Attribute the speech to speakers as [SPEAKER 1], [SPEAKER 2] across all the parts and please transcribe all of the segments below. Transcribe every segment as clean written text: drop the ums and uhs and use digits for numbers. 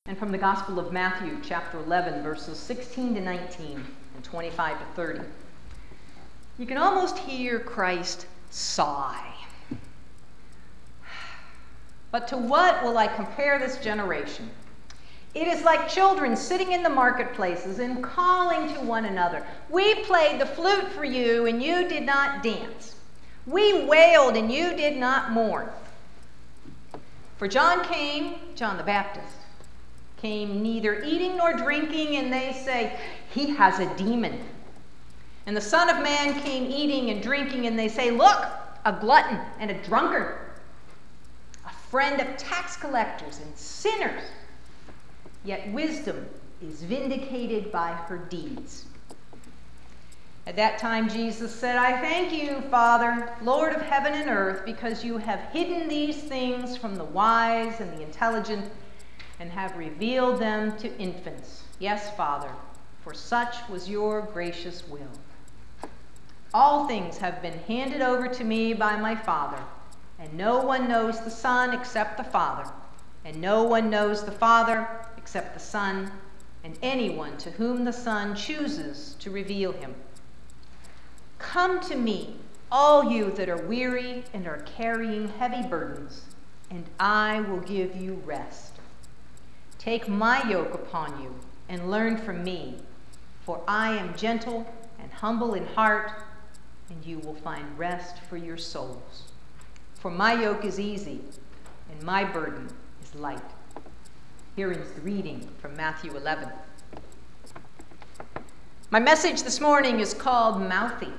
[SPEAKER 1] And from the Gospel of Matthew, chapter 11, verses 16 to 19 and 25 to 30. You can almost hear Christ sigh. But to what will I compare this generation? It is like children sitting in the marketplaces and calling to one another. We played the flute for you, and you did not dance. We wailed, and you did not mourn. For John the Baptist, came neither eating nor drinking, and they say, he has a demon. And the Son of Man came eating and drinking, and they say, look, a glutton and a drunkard, a friend of tax collectors and sinners. Yet wisdom is vindicated by her deeds. At that time Jesus said, I thank you, Father, Lord of heaven and earth, because you have hidden these things from the wise and the intelligent, and have revealed them to infants. Yes, Father, for such was your gracious will. All things have been handed over to me by my Father, and no one knows the Son except the Father, and no one knows the Father except the Son, and anyone to whom the Son chooses to reveal him. Come to me, all you that are weary and are carrying heavy burdens, and I will give you rest. Take my yoke upon you and learn from me, for I am gentle and humble in heart, and you will find rest for your souls. For my yoke is easy and my burden is light. Here is the reading from Matthew 11. My message this morning is called Mouthy.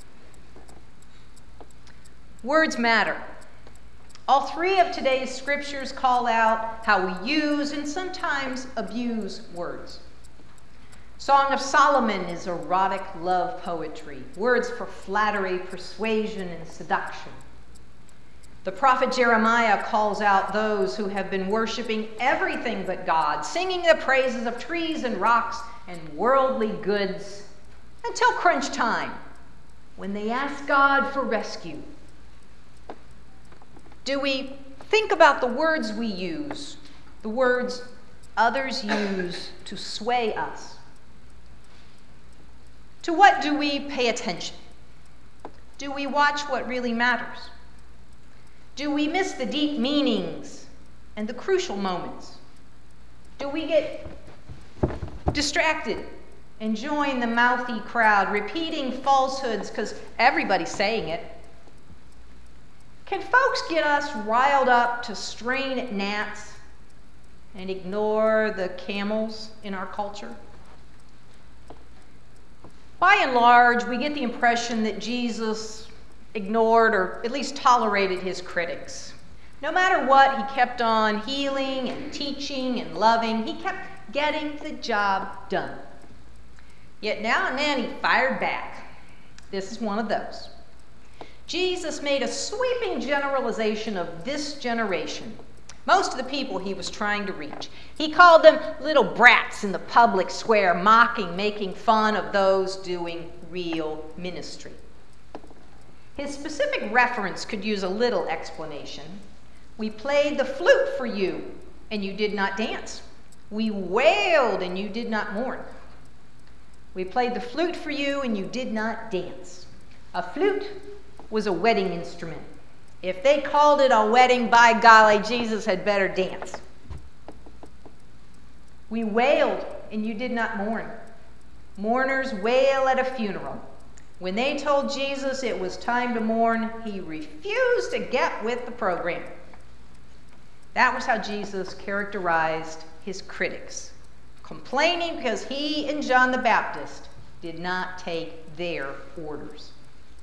[SPEAKER 1] Words matter. All three of today's scriptures call out how we use and sometimes abuse words. Song of Solomon is erotic love poetry, words for flattery, persuasion, and seduction. The prophet Jeremiah calls out those who have been worshiping everything but God, singing the praises of trees and rocks and worldly goods until crunch time, when they ask God for rescue. Do we think about the words we use, the words others use to sway us? To what do we pay attention? Do we watch what really matters? Do we miss the deep meanings and the crucial moments? Do we get distracted and join the mouthy crowd, repeating falsehoods because everybody's saying it? Can folks get us riled up to strain at gnats and ignore the camels in our culture? By and large, we get the impression that Jesus ignored or at least tolerated his critics. No matter what, he kept on healing and teaching and loving. He kept getting the job done. Yet now and then he fired back. This is one of those. Jesus made a sweeping generalization of this generation, most of the people he was trying to reach. He called them little brats in the public square, mocking, making fun of those doing real ministry. His specific reference could use a little explanation. We played the flute for you, and you did not dance. We wailed, and you did not mourn. We played the flute for you, and you did not dance. A flute was a wedding instrument. If they called it a wedding, by golly, Jesus had better dance. We wailed, and you did not mourn. Mourners wail at a funeral. When they told Jesus it was time to mourn, he refused to get with the program. That was how Jesus characterized his critics, complaining because he and John the Baptist did not take their orders.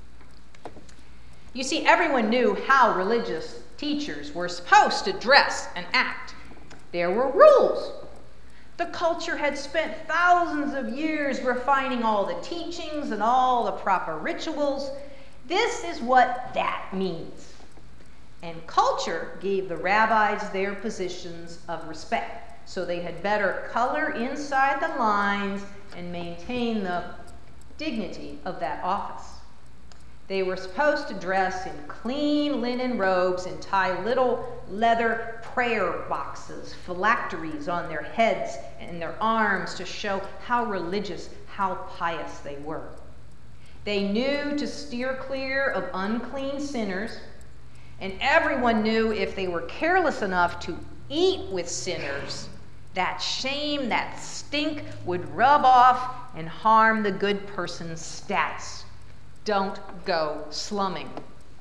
[SPEAKER 1] You see, everyone knew how religious teachers were supposed to dress and act. There were rules. The culture had spent thousands of years refining all the teachings and all the proper rituals. This is what that means. And culture gave the rabbis their positions of respect, so they had better color inside the lines and maintain the dignity of that office. They were supposed to dress in clean linen robes and tie little leather prayer boxes, phylacteries on their heads and their arms to show how religious, how pious they were. They knew to steer clear of unclean sinners, and everyone knew if they were careless enough to eat with sinners, that shame, that stink would rub off and harm the good person's status. Don't go slumming.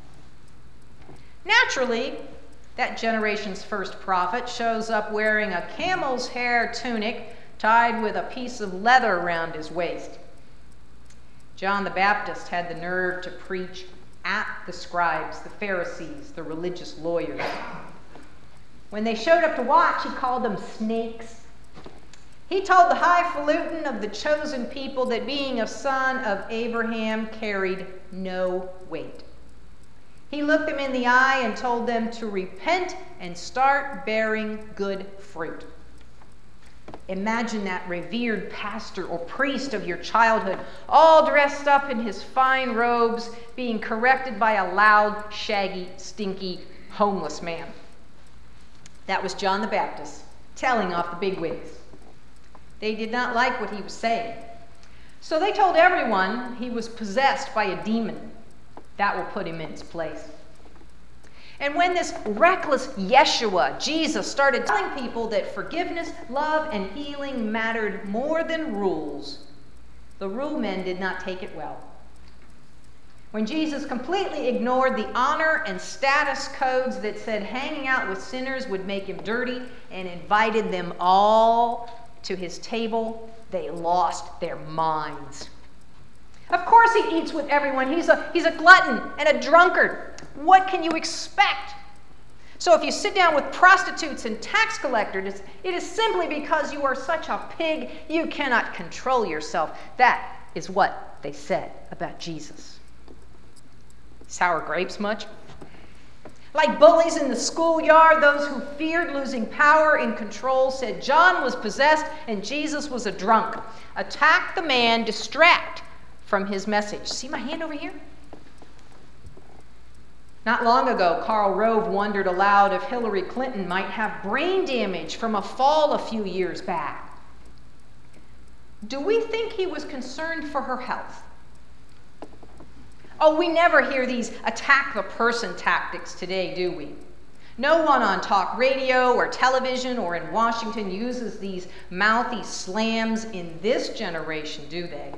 [SPEAKER 1] Naturally, that generation's first prophet shows up wearing a camel's hair tunic tied with a piece of leather around his waist. John the Baptist had the nerve to preach at the scribes, the Pharisees, the religious lawyers. When they showed up to watch, he called them snakes. He told the highfalutin of the chosen people that being a son of Abraham carried no weight. He looked them in the eye and told them to repent and start bearing good fruit. Imagine that revered pastor or priest of your childhood, all dressed up in his fine robes, being corrected by a loud, shaggy, stinky, homeless man. That was John the Baptist, telling off the bigwigs. They did not like what he was saying. So they told everyone he was possessed by a demon. That will put him in his place. And when this reckless Yeshua, Jesus, started telling people that forgiveness, love, and healing mattered more than rules, the rule men did not take it well. When Jesus completely ignored the honor and status codes that said hanging out with sinners would make him dirty and invited them all to his table, they lost their minds. Of course he eats with everyone. He's a glutton and a drunkard. What can you expect? So if you sit down with prostitutes and tax collectors, it is simply because you are such a pig you cannot control yourself. That is what they said about Jesus. Sour grapes much? Like bullies in the schoolyard, those who feared losing power and control said John was possessed and Jesus was a drunk. Attack the man, distract from his message. See my hand over here? Not long ago, Karl Rove wondered aloud if Hillary Clinton might have brain damage from a fall a few years back. Do we think he was concerned for her health? Oh, we never hear these attack the person tactics today, do we? No one on talk radio or television or in Washington uses these mouthy slams in this generation, do they?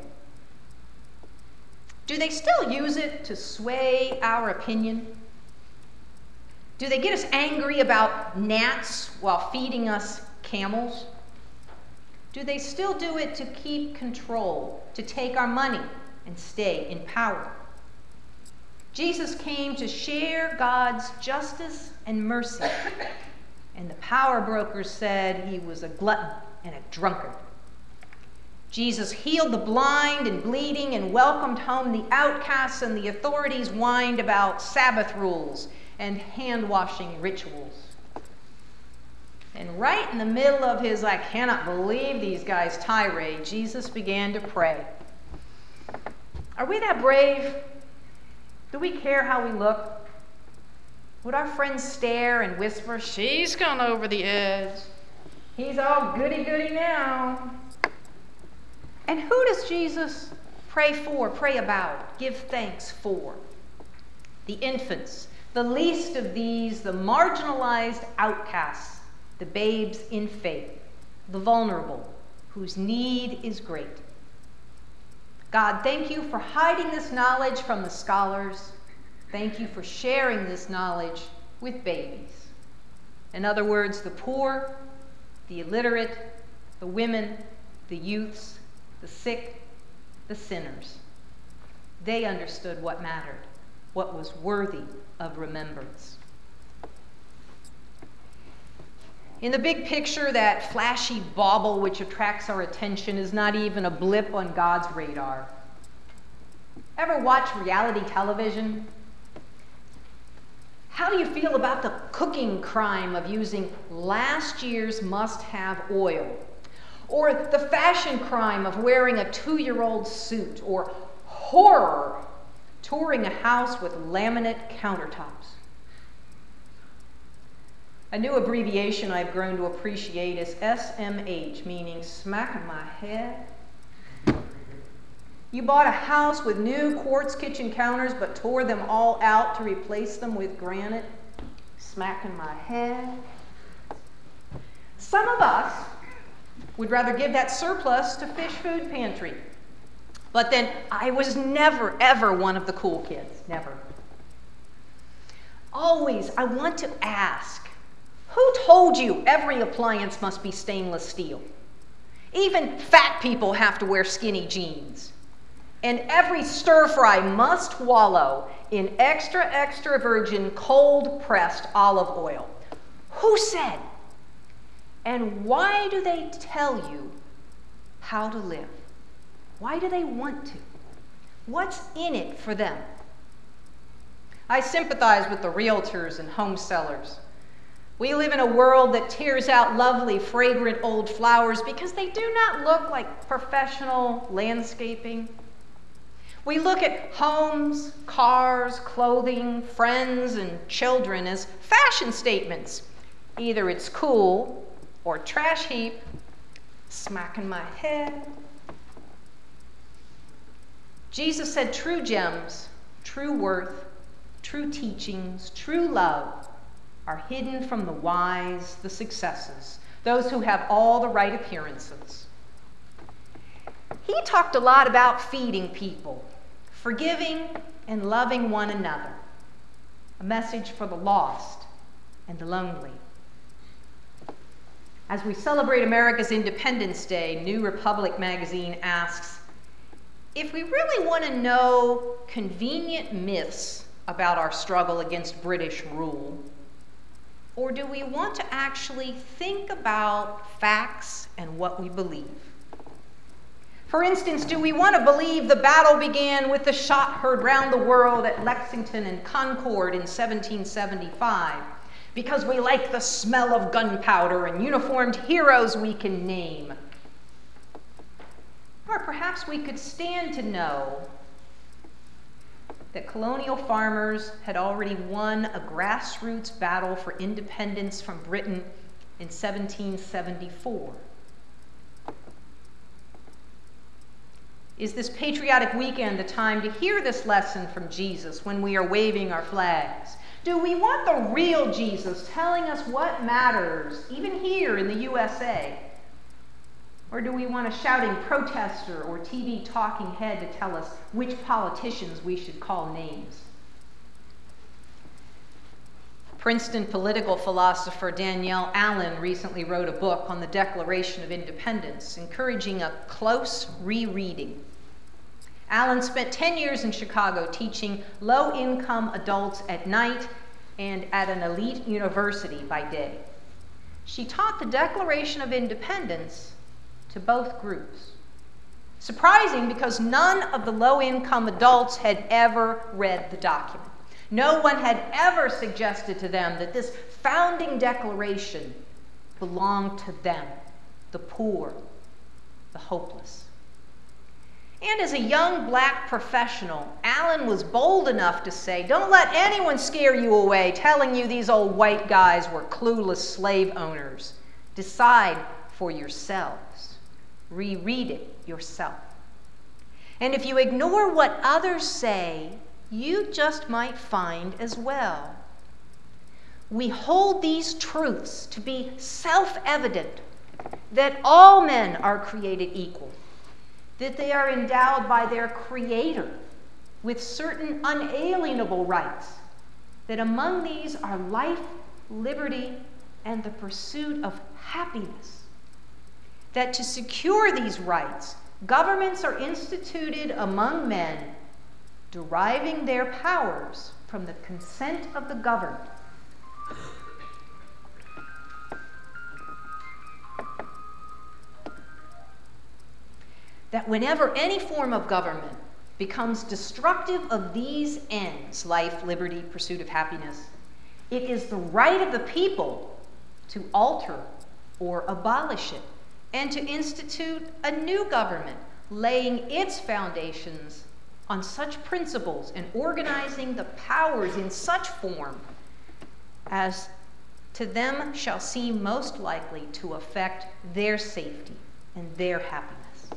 [SPEAKER 1] Do they still use it to sway our opinion? Do they get us angry about gnats while feeding us camels? Do they still do it to keep control, to take our money and stay in power? Jesus came to share God's justice and mercy, and the power brokers said he was a glutton and a drunkard. Jesus healed the blind and bleeding and welcomed home the outcasts, and the authorities whined about Sabbath rules and hand-washing rituals. And right in the middle of his "I cannot believe these guys" tirade, Jesus began to pray. Are we that brave? Do we care how we look? Would our friends stare and whisper, "She's gone over the edge. He's all goody-goody now"? And who does Jesus pray for, pray about, give thanks for? The infants, the least of these, the marginalized outcasts, the babes in faith, the vulnerable, whose need is great. God, thank you for hiding this knowledge from the scholars. Thank you for sharing this knowledge with babies. In other words, the poor, the illiterate, the women, the youths, the sick, the sinners. They understood what mattered, what was worthy of remembrance. In the big picture, that flashy bauble which attracts our attention is not even a blip on God's radar. Ever watch reality television? How do you feel about the cooking crime of using last year's must-have oil? Or the fashion crime of wearing a 2-year-old suit? Or horror, touring a house with laminate countertops. A new abbreviation I've grown to appreciate is SMH, meaning smacking my head. You bought a house with new quartz kitchen counters but tore them all out to replace them with granite. Smacking my head. Some of us would rather give that surplus to Fish Food Pantry. But then I was never, ever one of the cool kids. Never. Always, I want to ask, who told you every appliance must be stainless steel? Even fat people have to wear skinny jeans. And every stir fry must wallow in extra, extra virgin cold pressed olive oil. Who said? And why do they tell you how to live? Why do they want to? What's in it for them? I sympathize with the realtors and home sellers. We live in a world that tears out lovely, fragrant old flowers because they do not look like professional landscaping. We look at homes, cars, clothing, friends, and children as fashion statements. Either it's cool or trash heap, smacking my head. Jesus said true gems, true worth, true teachings, true love are hidden from the wise, the successes, those who have all the right appearances. He talked a lot about feeding people, forgiving and loving one another, a message for the lost and the lonely. As we celebrate America's Independence Day, New Republic magazine asks, if we really want to know convenient myths about our struggle against British rule, or do we want to actually think about facts and what we believe? For instance, do we want to believe the battle began with the shot heard round the world at Lexington and Concord in 1775 because we like the smell of gunpowder and uniformed heroes we can name? Or perhaps we could stand to know that colonial farmers had already won a grassroots battle for independence from Britain in 1774. Is this patriotic weekend the time to hear this lesson from Jesus when we are waving our flags? Do we want the real Jesus telling us what matters, even here in the USA? Or do we want a shouting protester or TV talking head to tell us which politicians we should call names? Princeton political philosopher Danielle Allen recently wrote a book on the Declaration of Independence, encouraging a close rereading. Allen spent 10 years in Chicago teaching low-income adults at night and at an elite university by day. She taught the Declaration of Independence to both groups. Surprising because none of the low-income adults had ever read the document. No one had ever suggested to them that this founding declaration belonged to them, the poor, the hopeless. And as a young black professional, Allen was bold enough to say, don't let anyone scare you away telling you these old white guys were clueless slave owners. Decide for yourselves. Reread it yourself. And if you ignore what others say, you just might find as well. We hold these truths to be self-evident, that all men are created equal, that they are endowed by their Creator with certain unalienable rights, that among these are life, liberty, and the pursuit of happiness, that to secure these rights, governments are instituted among men, deriving their powers from the consent of the governed. That whenever any form of government becomes destructive of these ends, life, liberty, pursuit of happiness, it is the right of the people to alter or abolish it and to institute a new government, laying its foundations on such principles and organizing the powers in such form as to them shall seem most likely to affect their safety and their happiness.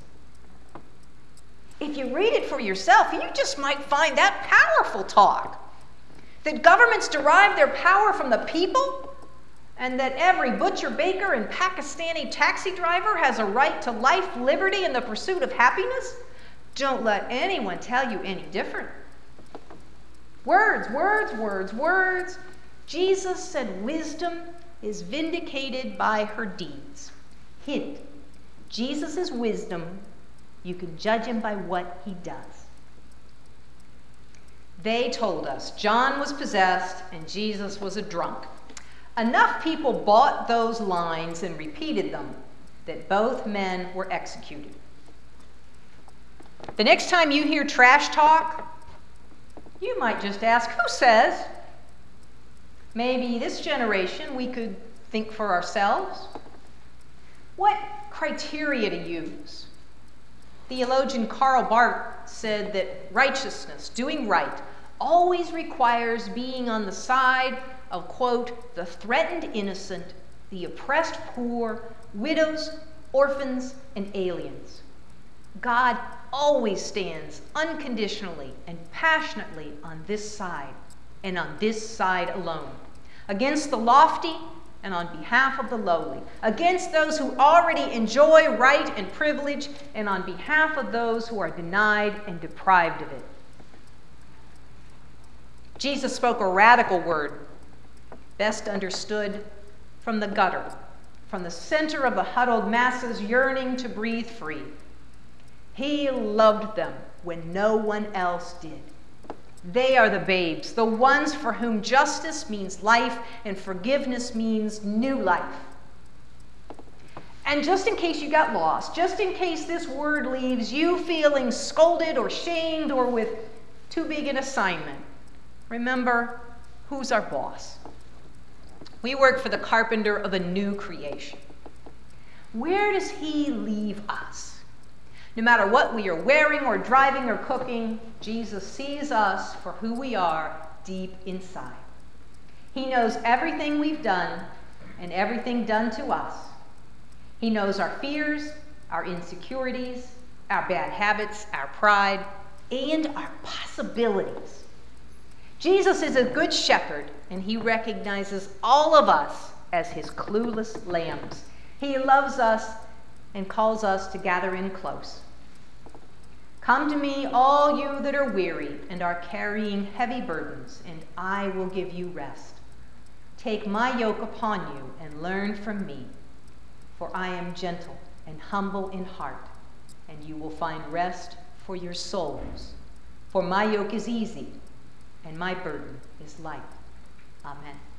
[SPEAKER 1] If you read it for yourself, you just might find that powerful talk. That governments derive their power from the people, and that every butcher, baker, and Pakistani taxi driver has a right to life, liberty, and the pursuit of happiness. Don't let anyone tell you any different. Words, words, words, words. Jesus said wisdom is vindicated by her deeds. Hint, Jesus' wisdom, you can judge him by what he does. They told us John was possessed and Jesus was a drunk. Enough people bought those lines and repeated them that both men were executed. The next time you hear trash talk, you might just ask, who says? Maybe this generation we could think for ourselves. What criteria to use? Theologian Karl Barth said that righteousness, doing right, always requires being on the side of, quote, the threatened innocent, the oppressed poor, widows, orphans, and aliens. God always stands unconditionally and passionately on this side, and on this side alone, against the lofty and on behalf of the lowly, against those who already enjoy right and privilege, and on behalf of those who are denied and deprived of it. Jesus spoke a radical word, best understood from the gutter, from the center of the huddled masses yearning to breathe free. He loved them when no one else did. They are the babes, the ones for whom justice means life and forgiveness means new life. And just in case you got lost, just in case this word leaves you feeling scolded or shamed or with too big an assignment, remember, who's our boss? We work for the carpenter of a new creation. Where does he leave us? No matter what we are wearing or driving or cooking, Jesus sees us for who we are deep inside. He knows everything we've done and everything done to us. He knows our fears, our insecurities, our bad habits, our pride, and our possibilities. Jesus is a good shepherd, and he recognizes all of us as his clueless lambs. He loves us and calls us to gather in close. Come to me, all you that are weary and are carrying heavy burdens, and I will give you rest. Take my yoke upon you and learn from me, for I am gentle and humble in heart, and you will find rest for your souls. For my yoke is easy, and my burden is light. Amen.